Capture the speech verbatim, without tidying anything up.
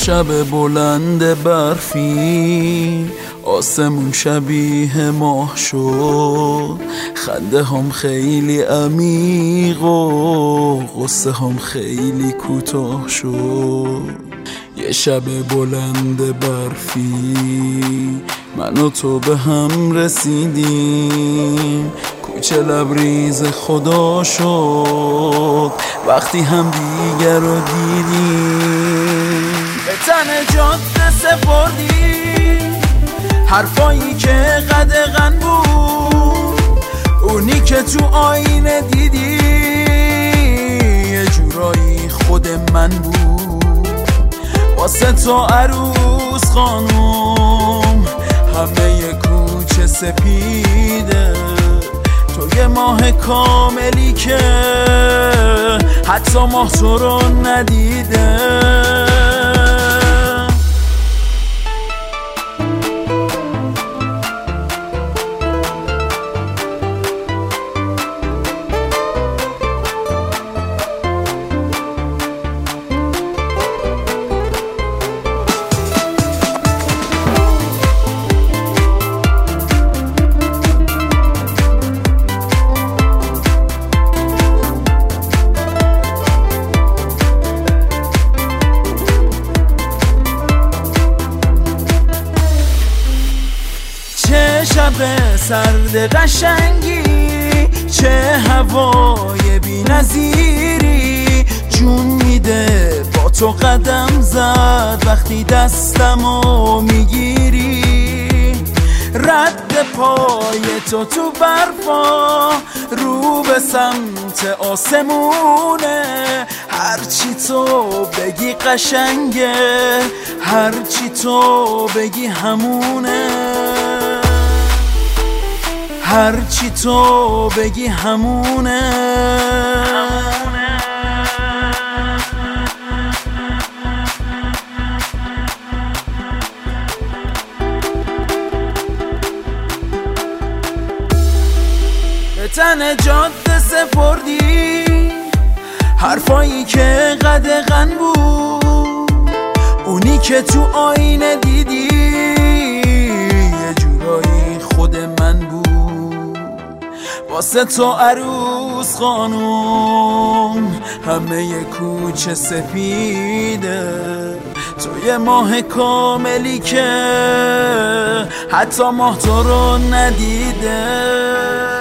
شب بلند برفی آسمون شبیه ماه شد، خنده هم خیلی عمیق و غصه هم خیلی کوتاه شد. یه شب بلند برفی من و تو به هم رسیدیم، کوچه لبریز خدا شد وقتی هم دیگر رو دیدیم. به تن جاده سپردیم حرفایی که قدغن بود، اونی که تو آینه دیدی یه جورایی خود من بود. واسه تو عروس خانوم همه ی کوچه سپیده، تو یه ماه کاملی که حتی ماه تو رو ندیده. شب سرد قشنگی، چه هوای بی نظیری، جون میده با تو قدم زد وقتی دستمو میگیری. رد پای تو تو برفا رو به سمت آسمونه، هرچی تو بگی قشنگه، هرچی تو بگی همونه، هرچی تو بگی همونه. به تن جاده سپردی حرفایی که قدغن بود، اونی که تو آینه دیدی یه جورایی خود من بود. واسه تو عروس خانوم همه ی کوچه سپیده، تو یه ماه کاملی که حتی ماه تو رو ندیده.